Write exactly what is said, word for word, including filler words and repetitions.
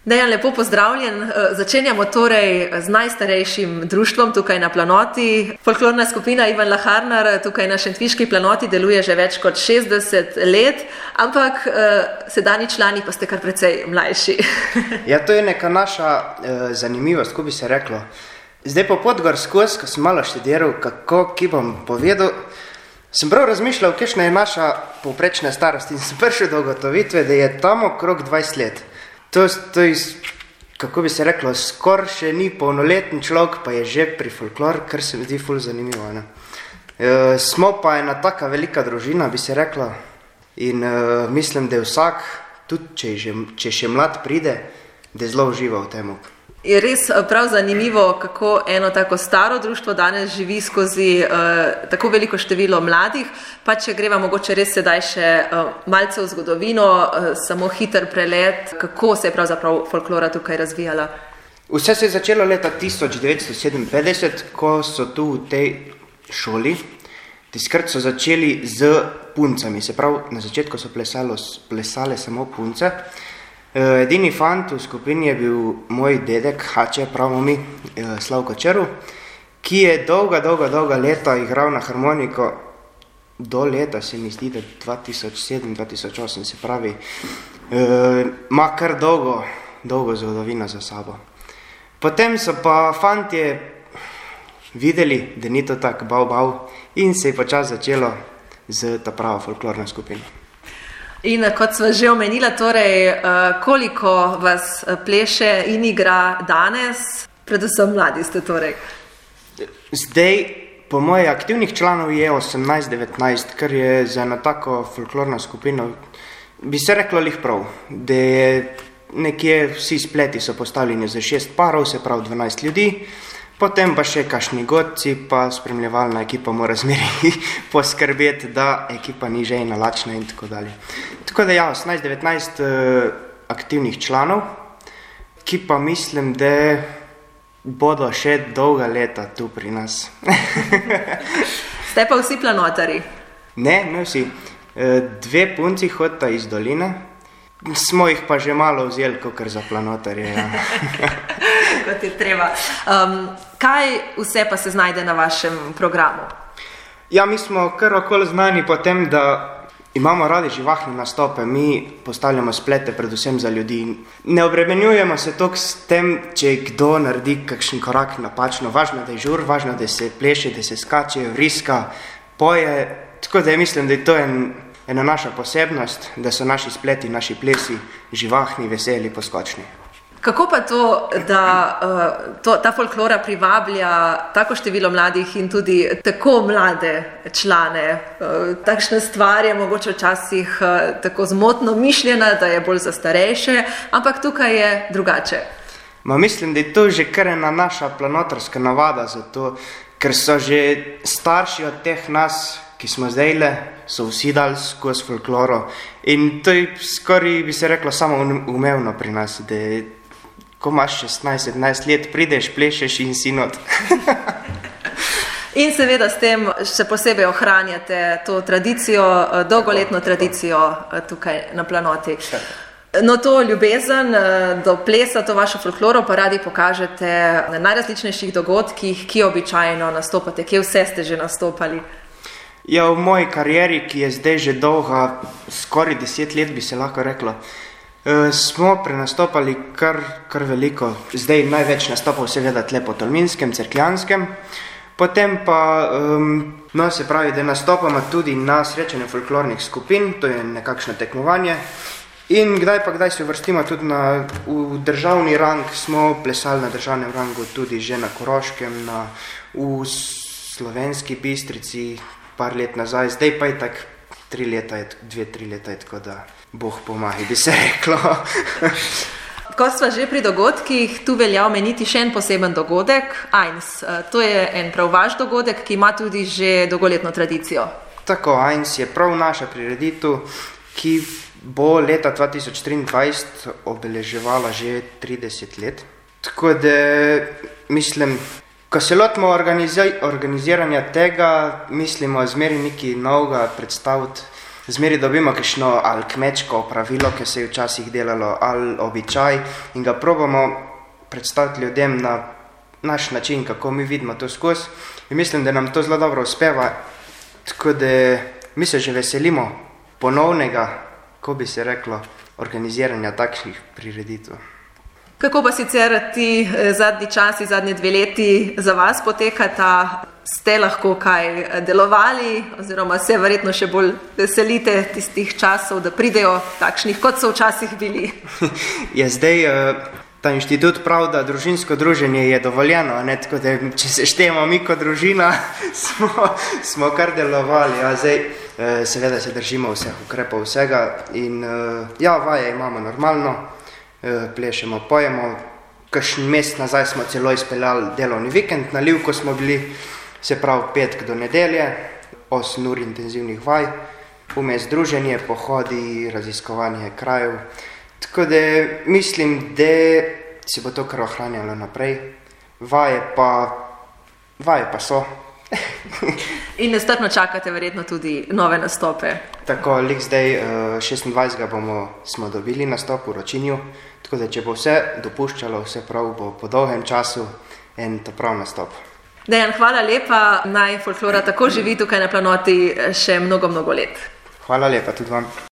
Dejan, lepo pozdravljen. Začenjamo torej z najstarejšim društvom tukaj na Planoti. Folklorna skupina Ivan Laharnar tukaj na Šentviški Planoti deluje že več kot šestdeset let, ampak sedanji člani pa ste kar precej mlajši. Ja, to je neka naša eh, zanimivost, ko bi se reklo. Zdaj po Podgor skozi, ko sem malo študiral, kako, ki bom povedal, sem prav razmišljal, kakšna je naša povprečna starost in sem prišel do ugotovitve, da je tam okrog dvajset let. To, to je, kako bi se reklo, skoraj še ni polnoleten človek, pa je že pri folklor, kar se mi zdi ful zanimivo. Ne? E, smo pa ena taka velika družina, bi se reklo, in e, mislim, da je vsak, tudi če, že, če še mlad pride, da je zelo uživa v temu. Je res prav zanimivo, kako eno tako staro društvo danes živi skozi uh, tako veliko število mladih, pa če greva mogoče res sedaj še uh, malce v zgodovino, uh, samo hiter prelet, kako se je pravzaprav folklora tukaj razvijala. Vse se je začelo leta tisoč devetsto sedeminpetdeset, ko so tu v tej šoli, tiskrat so začeli z puncami, se pravi, na začetku so plesalo, plesale samo punce. Edini fant v skupini je bil moj dedek, Hače, pravimo mi, Slavko Črv, ki je dolga, dolga, dolga leta igral na harmoniko do leta, se mi zdi, da dva tisoč sedem dva tisoč osem, se pravi, ima kar dolgo, dolgo zgodovino za sabo. Potem so pa fantje videli, da ni to tak bav, bav in se je počas začelo z ta prava folklorna skupina. In kot sva že omenila, torej, koliko vas pleše in igra danes, predvsem mladi ste torej? Zdaj, po moje aktivnih članov je osemnajst devetnajst, kar je za eno tako folklorno skupino, bi se reklo lih prav, da je nekje vsi spleti so postavljeni za šest parov, se pravi dvanajst ljudi, potem pa še kakšni godci, pa spremljevalna ekipa mora zmeri poskrbeti, da ekipa ni že nalačna in tako dalje. Tako da ja, osemnajst devetnajst uh, aktivnih članov, ki pa mislim, da bodo še dolga leta tu pri nas. Ste pa vsi planotari? Ne, ne vsi. Uh, dve punci hodita iz doline, smo jih pa že malo vzeli, kakor za planotarje. Ja. Kot je treba. Um, kaj vse pa se znajde na vašem programu? Ja, mi smo kar okoli znani po tem, da imamo radi živahne nastope, mi postavljamo splete predvsem za ljudi. Ne obremenjujemo se toliko s tem, če kdo naredi kakšen korak napačno. Važno, da je žur, važno, da se pleše, da se skače, vriska, poje. Tako da mislim, da je to en, ena naša posebnost, da so naši spleti, naši plesi živahni, veseli, poskočni. Kako pa to, da uh, to, ta folklora privablja tako število mladih in tudi tako mlade člane? Uh, takšna stvar je mogoče včasih uh, tako zmotno mišljena, da je bolj za starejše, ampak tukaj je drugače. Ma mislim, da je to že kar ena naša planotarska navada, zato, ker so že starši od teh nas, ki smo zdajle, so vsi dali skozi folkloro in to je skoraj, bi se reklo, samo umevno pri nas, da je ko imaš šestnajst sedemnajst let, prideš, plešeš in si not. In seveda s tem še posebej ohranjate to tradicijo, dolgoletno tradicijo tukaj na Planoti. No, to ljubezen do plesa, to vašo folkloro pa radi pokažete na najrazličnejših dogodkih, ki običajno nastopate. Kje vse ste že nastopali? Ja, v moji karieri, ki je zdaj že dolga, skoraj deset let bi se lahko reklo, Uh, smo prenastopali kar, kar veliko, zdaj največ nastopov seveda tle po Tolminskem, Cerkljanskem, potem pa, um, no se pravi, da nastopamo tudi na srečanju folklornih skupin, to je nekakšno tekmovanje in kdaj pa kdaj se vrstimo tudi na, v državni rang, smo plesali na državnem rangu tudi že na Koroškem, na, v Slovenski Bistrici par let nazaj, zdaj pa je tak tri leta, dve, tri leta, tako da Bog pomahi, bi se reklo. Ko sva že pri dogodkih, tu velja omeniti še en poseben dogodek, Eins. To je en prav vaš dogodek, ki ima tudi že dolgoletno tradicijo. Tako, Eins je prav naša prireditev, ki bo leta dva tisoč triindvajset obeleževala že trideset let. Tako da, mislim, ko se lotimo organiziranja tega, mislimo zmeri nekaj novega predstaviti. zmeri dobimo kakšno ali kmečko pravilo, ki se je včasih delalo, ali običaj in ga probamo predstaviti ljudem na naš način, kako mi vidimo to skozi. In mislim, da nam to zelo dobro uspeva, tako da mi se že veselimo ponovnega, ko bi se reklo, organiziranja takšnih prireditev. Kako pa sicer ti zadnji časi, zadnji dve leti za vas potekata? Ste lahko kaj delovali oziroma se verjetno še bolj veselite tistih časov, da pridejo takšnih, kot so včasih bili? Je zdaj ta inštitut prav, da družinsko druženje je dovoljeno, ne? Tako da če se štejemo mi kot družina, smo, smo kar delovali. Ja, zdaj seveda se držimo vseh ukrepov vsega in ja, vaje imamo normalno. Plešemo, pojemo, kakšen mesec nazaj smo celo izpeljali delovni vikend, na Livko smo bili, se pravi petek do nedelje, osem ur intenzivnih vaj, vmes druženje, pohodi, raziskovanje krajev, tako da mislim, da se bo to kar ohranjalo naprej, vaje pa, vaje pa so. In nestrpno čakate verjetno tudi nove nastope. Tako, lik zdaj šestindvajsetega bomo, smo dobili nastop v Ročinju, tako da če bo vse dopuščalo, vse prav, bo po dolgem času en ta prav nastop. Dejan, hvala lepa, naj folklora tako živi tukaj na Planoti še mnogo, mnogo let. Hvala lepa tudi vam.